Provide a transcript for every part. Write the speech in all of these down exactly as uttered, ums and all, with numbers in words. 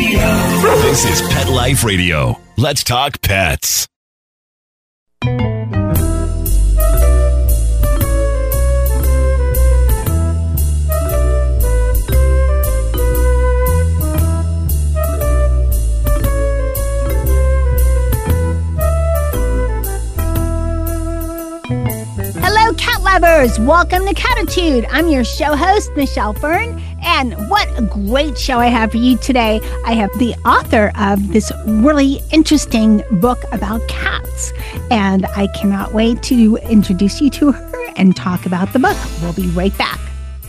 This is Pet Life Radio. Let's talk pets. Hello, cat lovers. Welcome to Catitude. I'm your show host, Michelle Fern. And what a great show I have for you today. I have the author of this really interesting book about cats. And I cannot wait to introduce you to her and talk about the book. We'll be right back.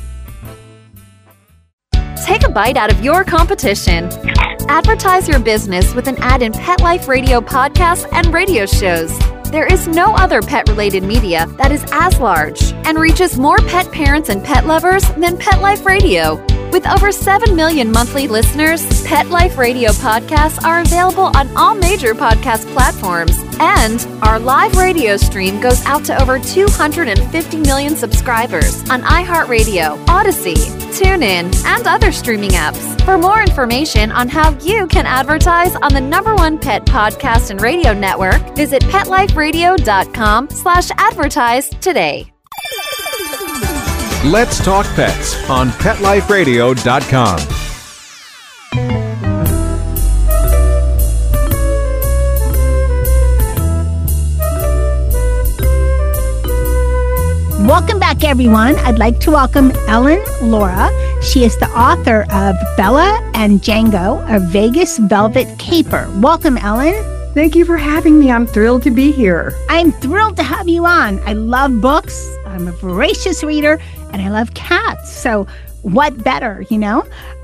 Take a bite out of your competition. Advertise your business with an ad in Pet Life Radio podcasts and radio shows. There is no other pet-related media that is as large and reaches more pet parents and pet lovers than Pet Life Radio. With over seven million monthly listeners, Pet Life Radio podcasts are available on all major podcast platforms. And our live radio stream goes out to over two hundred fifty million subscribers on iHeartRadio, Odyssey, TuneIn, and other streaming apps. For more information on how you can advertise on the number one pet podcast and radio network, visit PetLifeRadio.com slash advertise today. Let's Talk Pets on Pet Life Radio dot com. Welcome back, everyone. I'd like to welcome Ellen Laura. She is the author of Bella and Django, a Vegas Velvet Caper. Welcome, Ellen. Thank you for having me. I'm thrilled to be here. I'm thrilled to have you on. I love books. I'm a voracious reader, and I love cats. So what better, you know?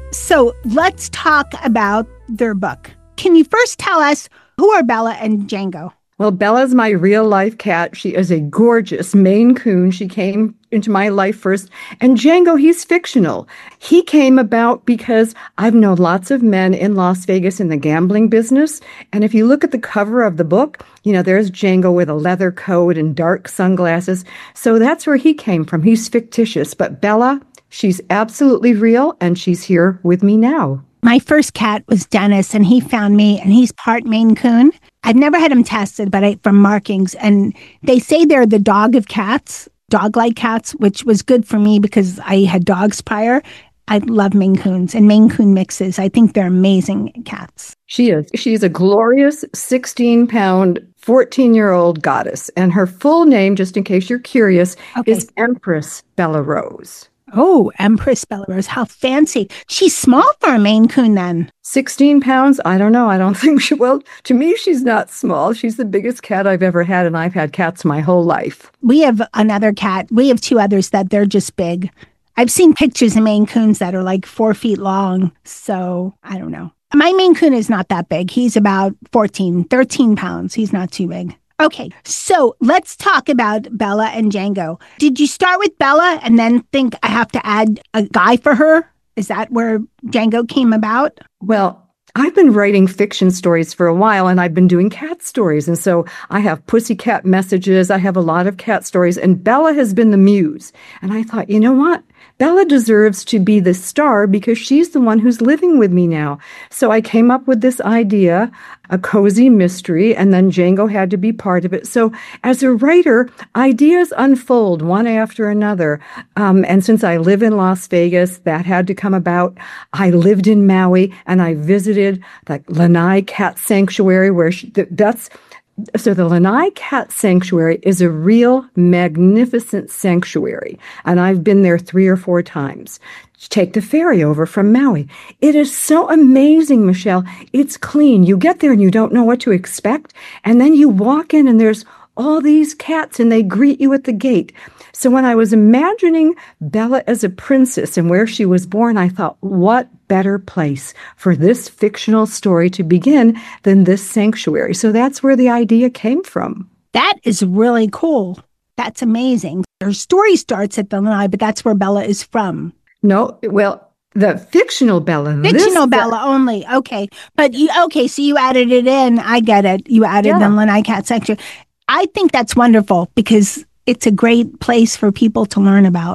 So let's talk about their book. Can you first tell us who are Bella and Django? Well, Bella's my real-life cat. She is a gorgeous Maine Coon. She came into my life first. And Django, he's fictional. He came about because I've known lots of men in Las Vegas in the gambling business. And if you look at the cover of the book, you know, there's Django with a leather coat and dark sunglasses. So that's where he came from. He's fictitious. But Bella, she's absolutely real, and she's here with me now. My first cat was Dennis, and he found me, and he's part Maine Coon. I've never had him tested, but I, from markings, and they say they're the dog of cats, dog-like cats, which was good for me because I had dogs prior. I love Maine Coons and Maine Coon mixes. I think they're amazing cats. She is. She's a glorious sixteen-pound, fourteen-year-old goddess, and her full name, just in case you're curious, okay, is Empress Bella Rose. Oh, Empress Bella Rose. How fancy. She's small for a Maine Coon then. sixteen pounds? I don't know. I don't think she, well, to me, she's not small. She's the biggest cat I've ever had, and I've had cats my whole life. We have another cat. We have two others that they're just big. I've seen pictures of Maine Coons that are like four feet long. So I don't know. My Maine Coon is not that big. He's about fourteen, thirteen pounds. He's not too big. Okay, so let's talk about Bella and Django. Did you start with Bella and then think I have to add a guy for her? Is that where Django came about? Well, I've been writing fiction stories for a while, and I've been doing cat stories. And so I have pussycat messages. I have a lot of cat stories, and Bella has been the muse. And I thought, you know what? Bella deserves to be the star because she's the one who's living with me now. So I came up with this idea, a cozy mystery, and then Django had to be part of it. So as a writer, ideas unfold one after another. Um, and since I live in Las Vegas, that had to come about. I lived in Maui, and I visited the Lanai Cat Sanctuary, where she, that's... So the Lanai Cat Sanctuary is a real magnificent sanctuary, and I've been there three or four times. Take the ferry over from Maui. It is so amazing, Michelle. It's clean. You get there and you don't know what to expect, and then you walk in and there's all these cats and they greet you at the gate. So when I was imagining Bella as a princess and where she was born, I thought, what better place for this fictional story to begin than this sanctuary? So that's where the idea came from. That is really cool. That's amazing. Her story starts at the Lanai, but that's where Bella is from. No, well, the fictional Bella. Fictional Bella Be- only. Okay. But you, okay, so you added it in. I get it. You added yeah. the Lanai Cat Sanctuary. I think that's wonderful because it's a great place for people to learn about.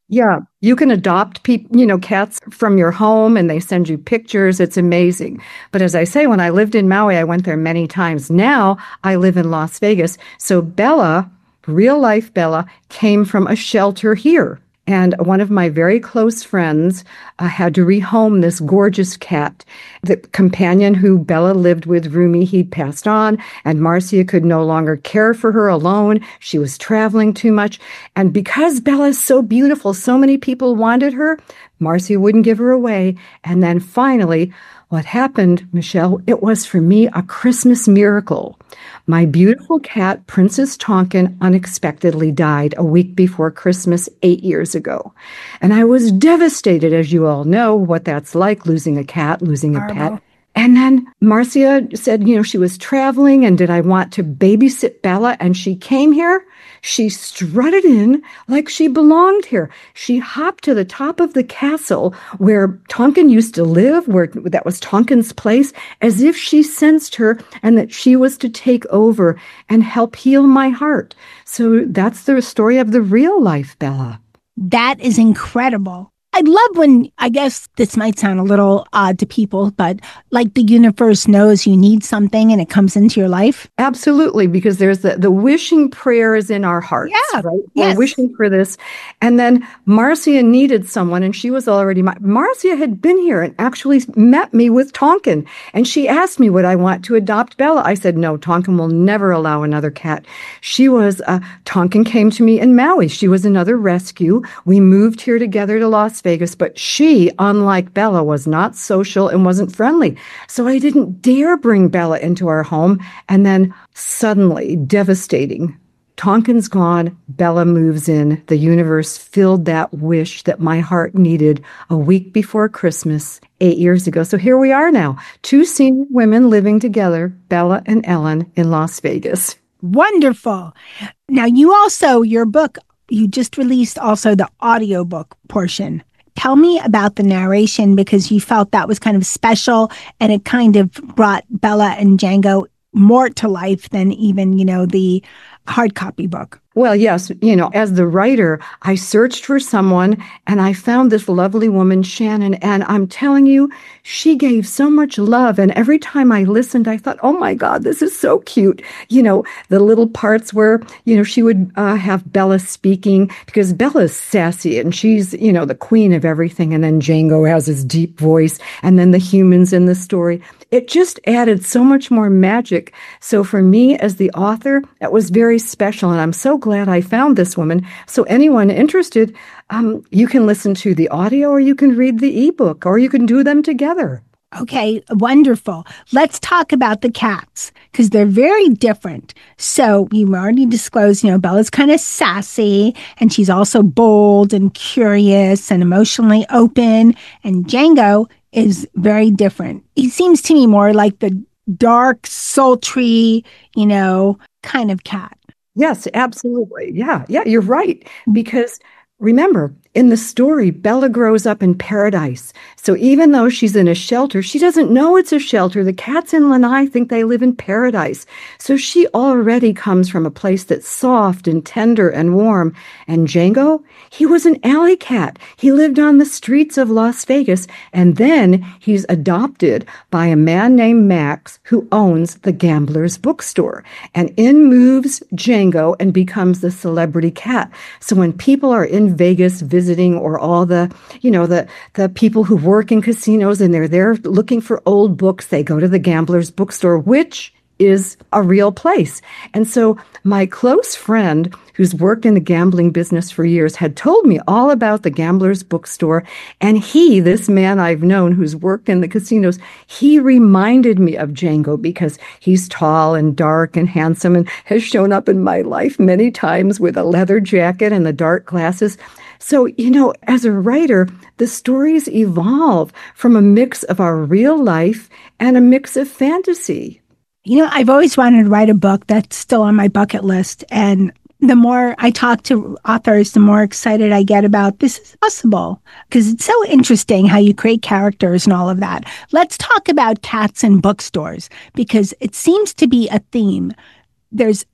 Yeah, you can adopt people, you know, cats from your home and they send you pictures. It's amazing. But as I say, when I lived in Maui, I went there many times. Now I live in Las Vegas. So Bella, real life Bella, came from a shelter here. And one of my very close friends uh, had to rehome this gorgeous cat. The companion who Bella lived with, Rumi, he passed on, and Marcia could no longer care for her alone. She was traveling too much. And because Bella is so beautiful, so many people wanted her, Marcia wouldn't give her away. And then finally, what happened, Michelle, it was for me a Christmas miracle. My beautiful cat, Princess Tonkin, unexpectedly died a week before Christmas eight years ago. And I was devastated, as you all know, what that's like, losing a cat, losing a pet. And then Marcia said, you know, she was traveling and did I want to babysit Bella? And she came here. She strutted in like she belonged here. She hopped to the top of the castle where Tonkin used to live, where that was Tonkin's place, as if she sensed her and that she was to take over and help heal my heart. So that's the story of the real life Bella. That is incredible. I love when, I guess this might sound a little odd to people, but like the universe knows you need something and it comes into your life. Absolutely, because there's the, the wishing prayer is in our hearts, yeah, right? Yes. We're wishing for this. And then Marcia needed someone, and she was already, my, Marcia had been here and actually met me with Tonkin. And she asked me, would I want to adopt Bella? I said, no, Tonkin will never allow another cat. She was, uh, Tonkin came to me in Maui. She was another rescue. We moved here together to Las Vegas, but she, unlike Bella, was not social and wasn't friendly. So I didn't dare bring Bella into our home. And then suddenly, devastating, Tonkin's gone, Bella moves in. The universe filled that wish that my heart needed a week before Christmas, eight years ago. So here we are now, two senior women living together, Bella and Ellen, in Las Vegas. Wonderful. Now, you also, your book, you just released also the audiobook portion. Tell me about the narration, because you felt that was kind of special and it kind of brought Bella and Django more to life than even, you know, the hard copy book. Well, yes, you know, as the writer, I searched for someone and I found this lovely woman, Shannon, and I'm telling you, she gave so much love. And every time I listened, I thought, oh my God, this is so cute. You know, the little parts where, you know, she would uh, have Bella speaking, because Bella's sassy and she's, you know, the queen of everything. And then Django has his deep voice, and then the humans in the story. It just added so much more magic. So for me as the author, that was very special. And I'm so glad glad I found this woman. So anyone interested, um, you can listen to the audio or you can read the ebook or you can do them together. Okay, wonderful. Let's talk about the cats, because they're very different. So you already disclosed, you know, Bella's kind of sassy, and she's also bold and curious and emotionally open. And Django is very different. He seems to me more like the dark, sultry, you know, kind of cat. Yes, absolutely. Yeah, yeah, you're right. Because remember, in the story, Bella grows up in paradise. So even though she's in a shelter, she doesn't know it's a shelter. The cats in Lanai think they live in paradise. So she already comes from a place that's soft and tender and warm. And Django, he was an alley cat. He lived on the streets of Las Vegas. And then he's adopted by a man named Max, who owns the Gambler's Bookstore. And in moves Django and becomes the celebrity cat. So when people are in Vegas visiting, or all the, you know, the, the people who work in casinos and they're there looking for old books, they go to the Gambler's Bookstore, which is a real place. And so my close friend who's worked in the gambling business for years had told me all about the Gambler's Bookstore. And he, this man I've known who's worked in the casinos, he reminded me of Django because he's tall and dark and handsome and has shown up in my life many times with a leather jacket and the dark glasses. So, you know, as a writer, the stories evolve from a mix of our real life and a mix of fantasy. You know, I've always wanted to write a book that's still on my bucket list. And the more I talk to authors, the more excited I get about this is possible, because it's so interesting how you create characters and all of that. Let's talk about cats in bookstores, because it seems to be a theme. There's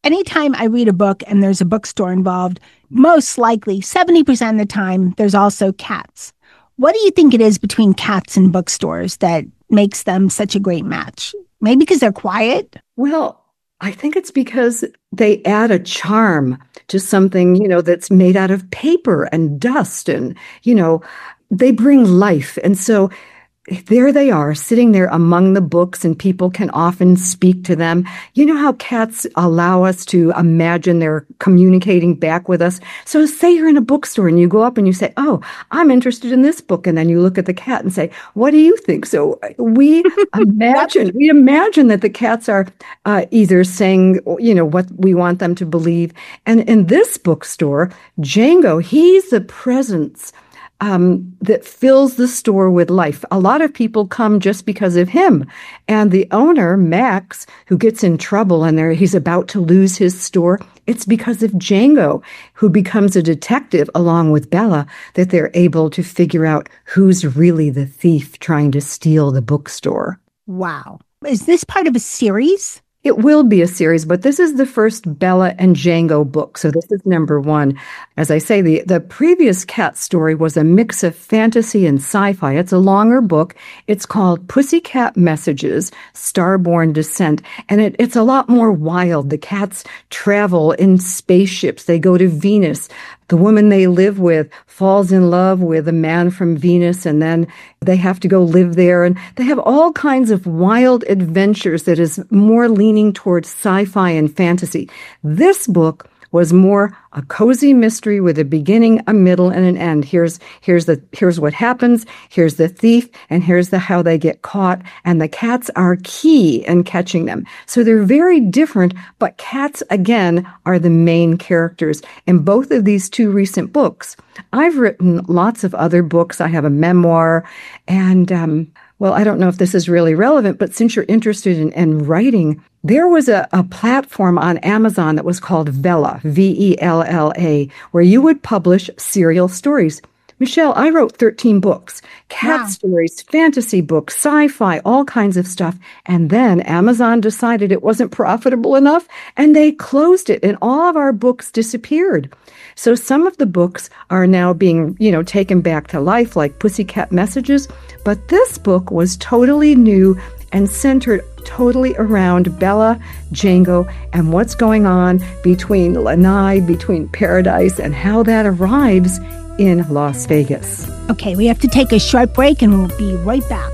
anytime I read a book and there's a bookstore involved, most likely seventy percent of the time, there's also cats. What do you think it is between cats and bookstores that makes them such a great match? Maybe because they're quiet? Well, I think it's because they add a charm to something, you know, that's made out of paper and dust and, you know, they bring life. And so there they are, sitting there among the books, and people can often speak to them. You know how cats allow us to imagine they're communicating back with us? So say you're in a bookstore and you go up and you say, oh, I'm interested in this book. And then you look at the cat and say, what do you think? So we imagine, we imagine that the cats are uh, either saying, you know, what we want them to believe. And in this bookstore, Django, he's the presence Um, that fills the store with life. A lot of people come just because of him. And the owner, Max, who gets in trouble and there he's about to lose his store, it's because of Django, who becomes a detective along with Bella, that they're able to figure out who's really the thief trying to steal the bookstore. Wow. Is this part of a series? It will be a series, but this is the first Bella and Django book, so this is number one. As I say, the, the previous cat story was a mix of fantasy and sci-fi. It's a longer book. It's called Pussycat Messages, Starborn Descent, and it, it's a lot more wild. The cats travel in spaceships. They go to Venus. The woman they live with falls in love with a man from Venus, and then they have to go live there. And they have all kinds of wild adventures that is more leaning towards sci-fi and fantasy. This book was more a cozy mystery with a beginning, a middle, and an end. Here's here's the here's what happens, here's the thief, and here's the how they get caught. And the cats are key in catching them. So they're very different, but cats, again, are the main characters in both of these two recent books. I've written lots of other books. I have a memoir, and um, well, I don't know if this is really relevant, but since you're interested in, in writing, there was a, a platform on Amazon that was called Vella, V E L L A, where you would publish serial stories. Michelle, I wrote thirteen books, cat wow. stories, fantasy books, sci-fi, all kinds of stuff. And then Amazon decided it wasn't profitable enough, and they closed it, and all of our books disappeared. So some of the books are now being, you know, taken back to life, like Pussycat Messages. But this book was totally new and centered totally around Bella, Django, and what's going on between Lanai, between Paradise, and how that arrives in Las Vegas. Okay, we have to take a short break and we'll be right back.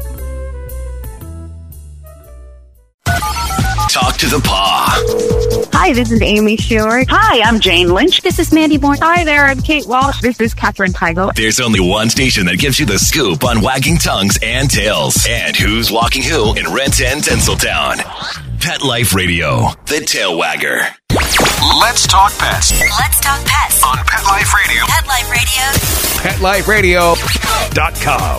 Talk to the paw. Hi, this is Amy Shore. Hi, I'm Jane Lynch. This is Mandy Moore. Hi there, I'm Kate Walsh. This is Katherine Heigl. There's only one station that gives you the scoop on wagging tongues and tails. And who's walking who in Renton and Tinseltown. Pet Life Radio, the tail wagger. Let's talk pets. Let's talk pets. On Pet Life Radio. Pet Life Radio. pet life radio dot com.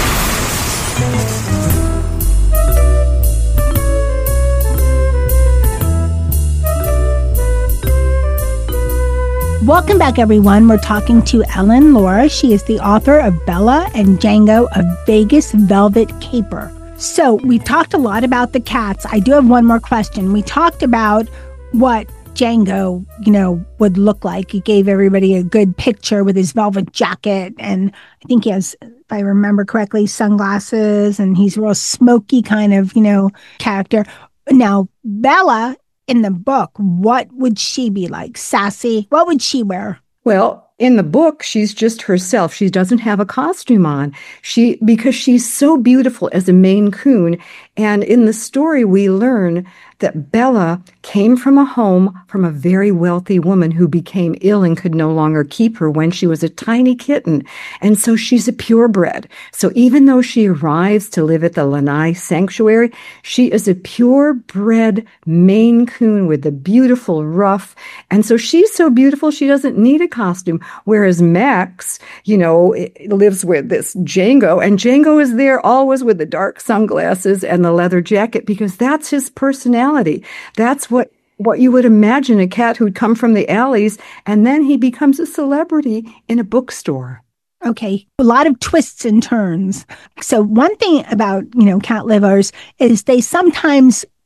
Welcome back, everyone. We're talking to Ellen Laura. She is the author of Bella and Django, a Vegas Velvet Caper. So we've talked a lot about the cats. I do have one more question. We talked about what Django, you know, would look like. He gave everybody a good picture with his velvet jacket. And I think he has, if I remember correctly, sunglasses, and he's a real smoky kind of, you know, character. Now, Bella, in the book, what would she be like? Sassy? What would she wear? Well, in the book, she's just herself. She doesn't have a costume on. She because she's so beautiful as a Maine Coon. And in the story, we learn that Bella came from a home from a very wealthy woman who became ill and could no longer keep her when she was a tiny kitten. And so she's a purebred. So even though she arrives to live at the Lanai Sanctuary, she is a purebred Maine Coon with a beautiful ruff. And so she's so beautiful, she doesn't need a costume. Whereas Max, you know, lives with this Django, and Django is there always with the dark sunglasses and the leather jacket because that's his personality. That's what what you would imagine a cat who'd come from the alleys, and then he becomes a celebrity in a bookstore. Okay, a lot of twists and turns. So one thing about, you know, cat livers is they sometimes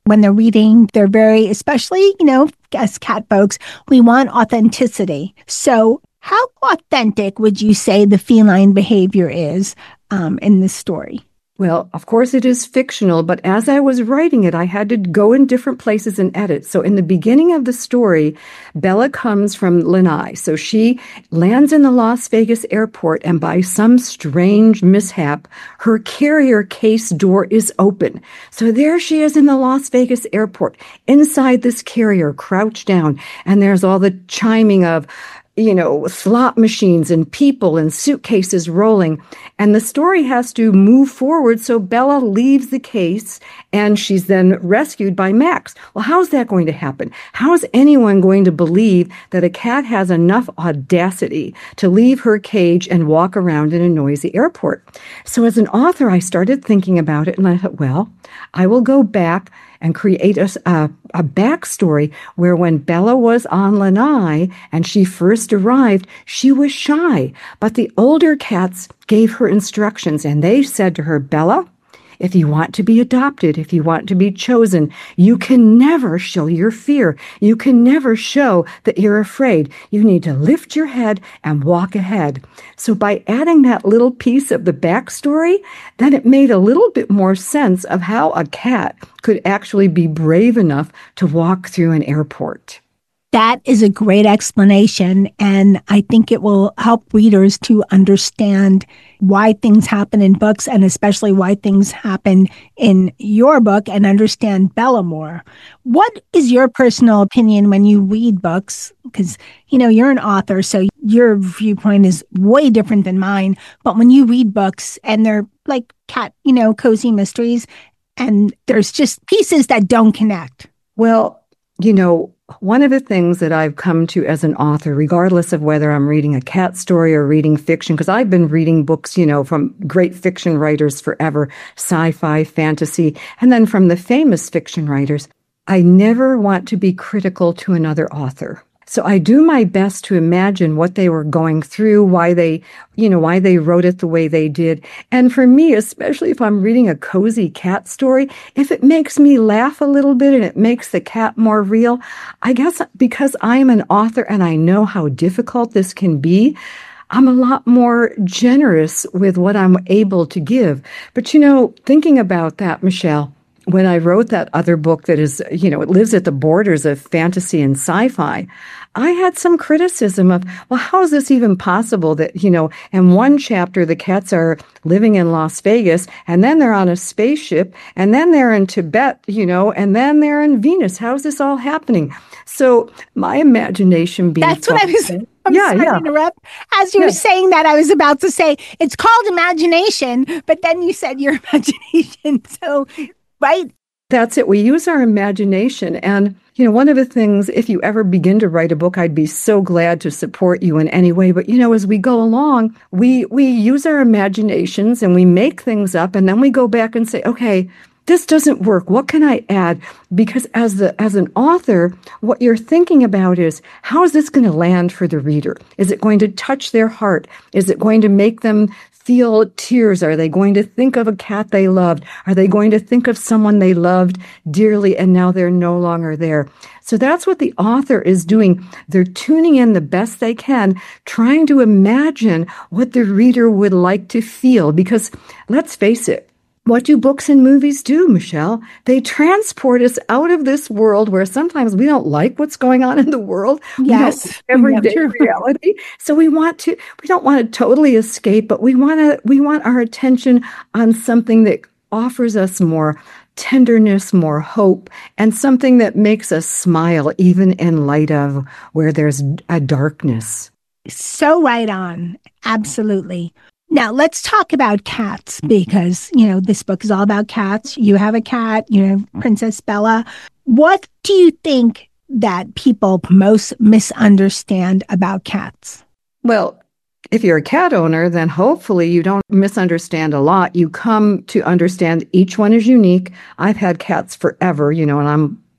when they're reading, they're very, especially, you know, as cat folks, we want authenticity. So how authentic would you say the feline behavior is um, in this story? Well, of course it is fictional, but as I was writing it, I had to go in different places and edit. So in the beginning of the story, Bella comes from Lanai. So she lands in the Las Vegas airport, and by some strange mishap, her carrier case door is open. So there she is in the Las Vegas airport, inside this carrier, crouched down, and there's all the chiming of, you know, slot machines and people and suitcases rolling. And the story has to move forward. So Bella leaves the case and she's then rescued by Max. Well, how's that going to happen? How is anyone going to believe that a cat has enough audacity to leave her cage and walk around in a noisy airport? So as an author, I started thinking about it and I thought, well, I will go back and create a, a, a backstory where when Bella was on Lanai and she first arrived, she was shy. But the older cats gave her instructions and they said to her, Bella, if you want to be adopted, if you want to be chosen, you can never show your fear. You can never show that you're afraid. You need to lift your head and walk ahead. So by adding that little piece of the backstory, then it made a little bit more sense of how a cat could actually be brave enough to walk through an airport. That is a great explanation, and I think it will help readers to understand why things happen in books, and especially why things happen in your book, and understand Bella more. What is your personal opinion when you read books? Because, you know, you're an author, so your viewpoint is way different than mine. But when you read books, and they're like cat, you know, cozy mysteries, and there's just pieces that don't connect. Well, you know, one of the things that I've come to as an author, regardless of whether I'm reading a cat story or reading fiction, because I've been reading books, you know, from great fiction writers forever, sci-fi, fantasy, and then from the famous fiction writers, I never want to be critical to another author. So I do my best to imagine what they were going through, why they, you know, why they wrote it the way they did. And for me, especially if I'm reading a cozy cat story, if it makes me laugh a little bit and it makes the cat more real, I guess because I am an author and I know how difficult this can be, I'm a lot more generous with what I'm able to give. But, you know, thinking about that, Michelle, when I wrote that other book that is, you know, it lives at the borders of fantasy and sci-fi, I had some criticism of, well, how is this even possible that, you know, in one chapter, the cats are living in Las Vegas, and then they're on a spaceship, and then they're in Tibet, you know, and then they're in Venus. How is this all happening? So my imagination being... That's what I was... I'm yeah, sorry yeah. to interrupt. As you yeah. were saying that, I was about to say, it's called imagination, but then you said your imagination, so... Right? That's it. We use our imagination. And, you know, one of the things, if you ever begin to write a book, I'd be so glad to support you in any way. But, you know, as we go along, we, we use our imaginations and we make things up. And then we go back and say, okay, this doesn't work. What can I add? Because as the as an author, what you're thinking about is, how is this going to land for the reader? Is it going to touch their heart? Is it going to make them feel tears? Are they going to think of a cat they loved? Are they going to think of someone they loved dearly and now they're no longer there? So that's what the author is doing. They're tuning in the best they can, trying to imagine what the reader would like to feel. Because let's face it, what do books and movies do, Michelle? They transport us out of this world where sometimes we don't like what's going on in the world. Yes. Everyday yeah, reality. So we want to, we don't want to totally escape, but we want to, we want our attention on something that offers us more tenderness, more hope, and something that makes us smile even in light of where there's a darkness. So right on. Absolutely. Now, let's talk about cats because, you know, this book is all about cats. You have a cat, you know, Princess Bella. What do you think that people most misunderstand about cats? Well, if you're a cat owner, then hopefully you don't misunderstand a lot. You come to understand each one is unique. I've had cats forever, you know, and I'm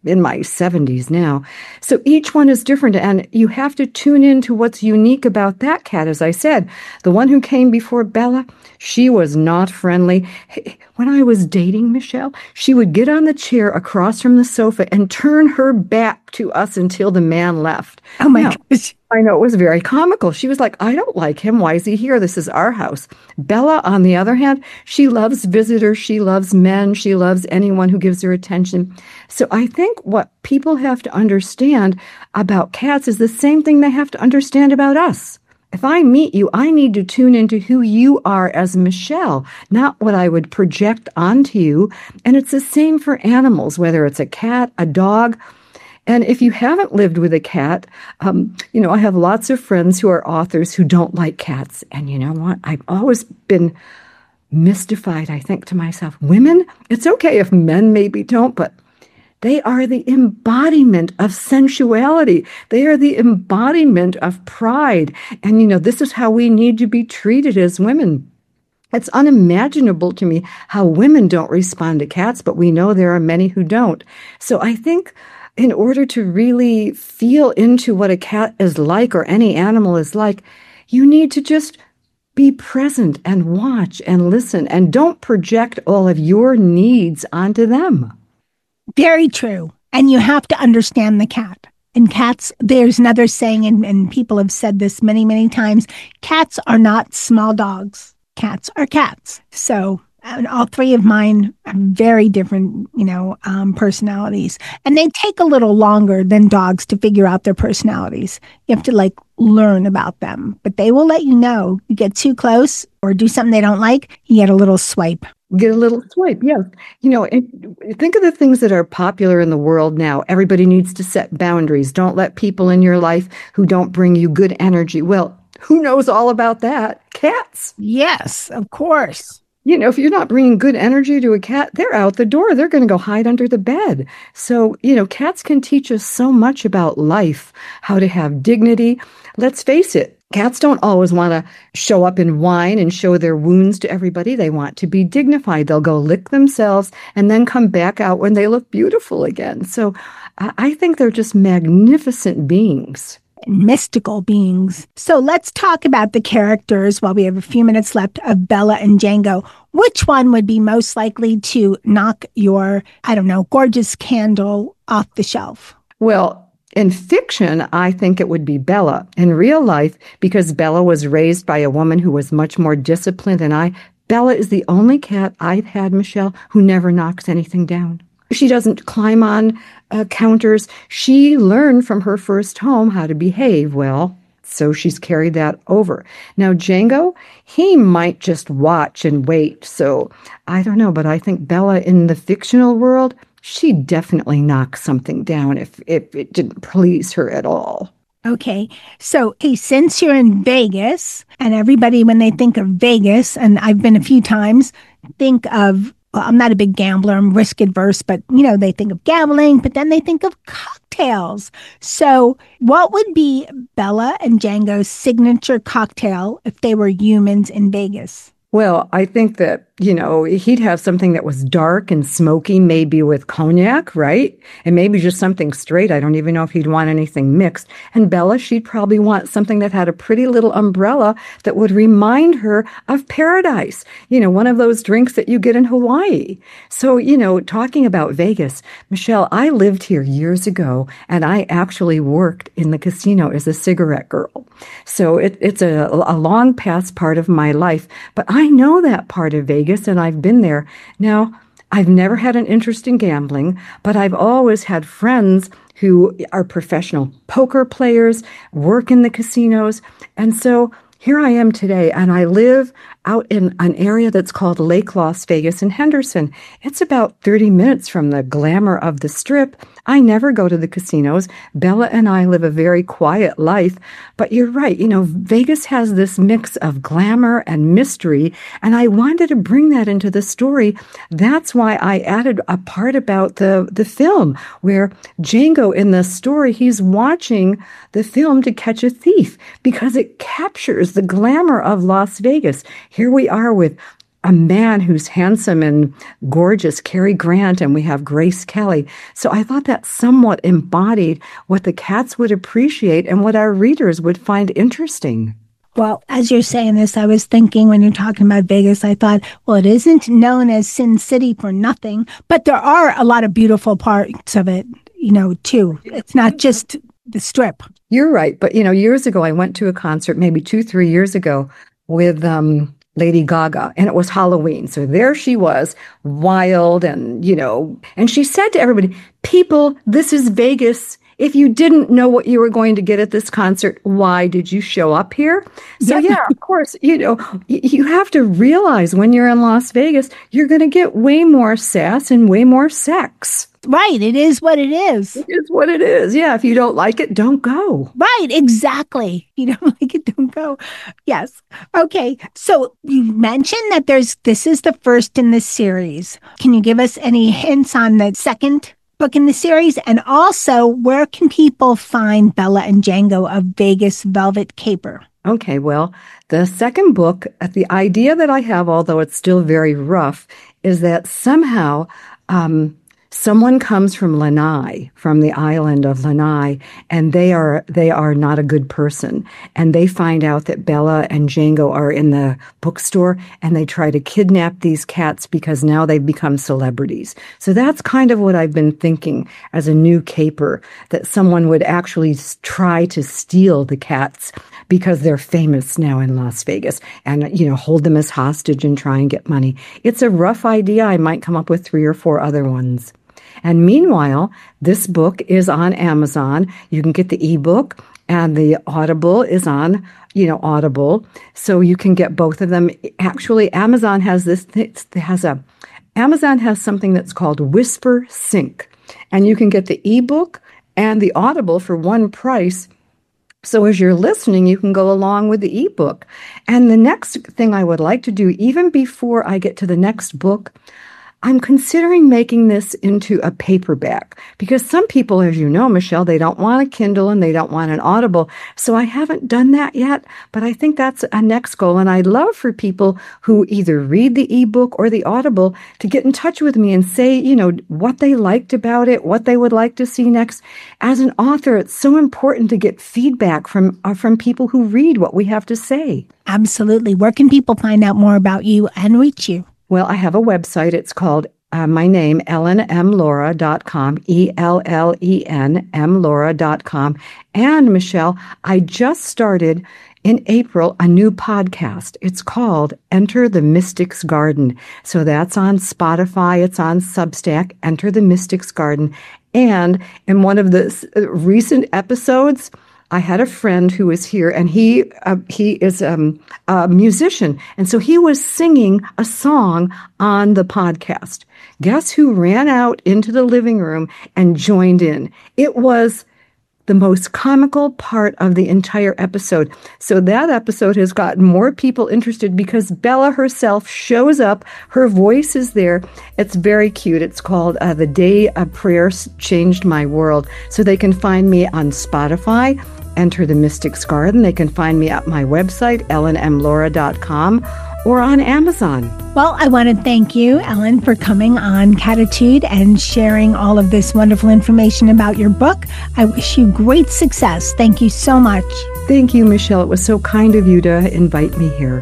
in my seventies now. So each one is different, and you have to tune into what's unique about that cat. As I said, the one who came before Bella, she was not friendly. When I was dating Michelle, she would get on the chair across from the sofa and turn her back to us until the man left. Oh my now, gosh. I know, it was very comical. She was like, I don't like him. Why is he here? This is our house. Bella, on the other hand, she loves visitors. She loves men. She loves anyone who gives her attention. So I think what people have to understand about cats is the same thing they have to understand about us. If I meet you, I need to tune into who you are as Michelle, not what I would project onto you. And it's the same for animals, whether it's a cat, a dog. And if you haven't lived with a cat, um, you know, I have lots of friends who are authors who don't like cats. And you know what? I've always been mystified, I think to myself, women, it's okay if men maybe don't, but they are the embodiment of sensuality. They are the embodiment of pride. And, you know, this is how we need to be treated as women. It's unimaginable to me how women don't respond to cats, but we know there are many who don't. So I think in order to really feel into what a cat is like or any animal is like, you need to just be present and watch and listen and don't project all of your needs onto them. Very true. And you have to understand the cat. And cats, there's another saying, and, and people have said this many, many times, cats are not small dogs. Cats are cats. So and all three of mine are very different, you know, um, personalities. And they take a little longer than dogs to figure out their personalities. You have to like learn about them, but they will let you know. You get too close or do something they don't like, you get a little swipe. Get a little swipe, yes. You know, think of the things that are popular in the world now. Everybody needs to set boundaries. Don't let people in your life who don't bring you good energy. Well, who knows all about that? Cats. Yes, of course. You know, if you're not bringing good energy to a cat, they're out the door. They're going to go hide under the bed. So, you know, cats can teach us so much about life, how to have dignity. Let's face it, cats don't always want to show up and whine and show their wounds to everybody. They want to be dignified. They'll go lick themselves and then come back out when they look beautiful again. So I think they're just magnificent beings. Mystical beings. So let's talk about the characters while we have a few minutes left of Bella and Django. Which one would be most likely to knock your, I don't know, gorgeous candle off the shelf? Well, in fiction, I think it would be Bella. In real life, because Bella was raised by a woman who was much more disciplined than I, Bella is the only cat I've had, Michelle, who never knocks anything down. She doesn't climb on uh, counters. She learned from her first home how to behave well, so she's carried that over. Now, Django, he might just watch and wait. So I don't know, but I think Bella in the fictional world, she definitely knocks something down if, if it didn't please her at all. Okay. So, hey, since you're in Vegas, and everybody, when they think of Vegas, and I've been a few times, think of, well, I'm not a big gambler, I'm risk adverse, but, you know, they think of gambling, but then they think of cocktails. So what would be Bella and Django's signature cocktail if they were humans in Vegas? Well, I think that, you know, he'd have something that was dark and smoky, maybe with cognac, right? And maybe just something straight. I don't even know if he'd want anything mixed. And Bella, she'd probably want something that had a pretty little umbrella that would remind her of paradise. You know, one of those drinks that you get in Hawaii. So, you know, talking about Vegas, Michelle, I lived here years ago, and I actually worked in the casino as a cigarette girl. So it, it's a, a long past part of my life, but I know that part of Vegas. And I've been there. Now, I've never had an interest in gambling, but I've always had friends who are professional poker players, work in the casinos. And so here I am today, and I live out in an area that's called Lake Las Vegas in Henderson. It's about thirty minutes from the glamour of the Strip. I never go to the casinos. Bella and I live a very quiet life. But you're right, you know, Vegas has this mix of glamour and mystery, and I wanted to bring that into the story. That's why I added a part about the, the film, where Django in the story, he's watching the film to catch a thief, because it captures the glamour of Las Vegas. Here we are with a man who's handsome and gorgeous, Cary Grant, and we have Grace Kelly. So I thought that somewhat embodied what the cats would appreciate and what our readers would find interesting. Well, as you're saying this, I was thinking when you're talking about Vegas, I thought, well, it isn't known as Sin City for nothing, but there are a lot of beautiful parts of it, you know, too. It's not just the Strip. You're right. But, you know, years ago, I went to a concert, maybe two, three years ago, with um, Lady Gaga, and it was Halloween. So there she was, wild and, you know, and she said to everybody, people, this is Vegas. If you didn't know what you were going to get at this concert, why did you show up here? So, yeah, of course, you know, y- you have to realize when you're in Las Vegas, you're going to get way more sass and way more sex. Right. It is what it is. It is what it is. Yeah. If you don't like it, don't go. Right. Exactly. If you don't like it, don't go. Yes. Okay. So you mentioned that there's, this is the first in this series. Can you give us any hints on the second book in the series? And also, where can people find Bella and Django of Vegas Velvet Caper? Okay, well, the second book, the idea that I have, although it's still very rough, is that somehow um, someone comes from Lanai, from the island of Lanai, and they are they are not a good person. And they find out that Bella and Django are in the bookstore, and they try to kidnap these cats because now they've become celebrities. So that's kind of what I've been thinking as a new caper, that someone would actually try to steal the cats because they're famous now in Las Vegas, and, you know, hold them as hostage and try and get money. It's a rough idea. I might come up with three or four other ones. And meanwhile, this book is on Amazon. You can get the ebook, and the Audible is on, you know, Audible. So you can get both of them. Actually, Amazon has this, it has a, Amazon has something that's called Whisper Sync. And you can get the ebook and the Audible for one price. So as you're listening, you can go along with the ebook. And the next thing I would like to do, even before I get to the next book, I'm considering making this into a paperback, because some people, as you know, Michelle, they don't want a Kindle and they don't want an Audible. So I haven't done that yet, but I think that's a next goal. And I'd love for people who either read the ebook or the Audible to get in touch with me and say, you know, what they liked about it, what they would like to see next. As an author, it's so important to get feedback from, uh, from people who read what we have to say. Absolutely. Where can people find out more about you and reach you? Well, I have a website. It's called uh, my name, ellen m laura dot com, E L L E N, m laura dot com. And, Michelle, I just started in April a new podcast. It's called Enter the Mystic's Garden. So that's on Spotify. It's on Substack, Enter the Mystic's Garden. And in one of the recent episodes, I had a friend who was here, and he uh, he is um, a musician, and so he was singing a song on the podcast. Guess who ran out into the living room and joined in? It was the most comical part of the entire episode. So that episode has gotten more people interested because Bella herself shows up. Her voice is there. It's very cute. It's called uh, The Day a Prayer Changed My World. So they can find me on Spotify, Enter the Mystic's Garden. They can find me at my website, ellen m laura dot com, or on Amazon. Well, I want to thank you, Ellen, for coming on Catitude and sharing all of this wonderful information about your book. I wish you great success. Thank you so much. Thank you, Michelle. It was so kind of you to invite me here.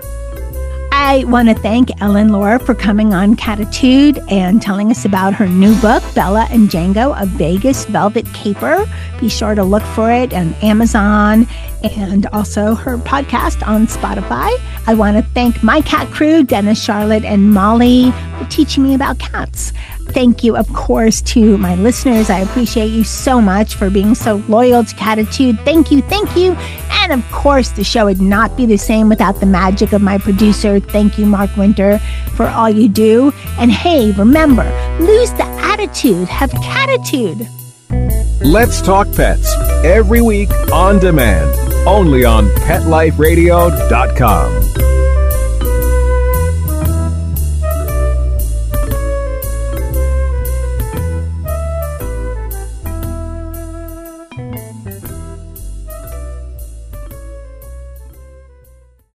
I want to thank Ellen Laura for coming on Catitude and telling us about her new book, Bella and Django, A Vegas Velvet Caper. Be sure to look for it on Amazon and also her podcast on Spotify. I want to thank my cat crew, Dennis, Charlotte, and Molly, for teaching me about cats. Thank you, of course, to my listeners. I appreciate you so much for being so loyal to Catitude. Thank you, thank you. And of course, the show would not be the same without the magic of my producer. Thank you, Mark Winter, for all you do. And hey, remember, lose the attitude, have catitude. Let's Talk Pets, every week on demand, only on pet life radio dot com.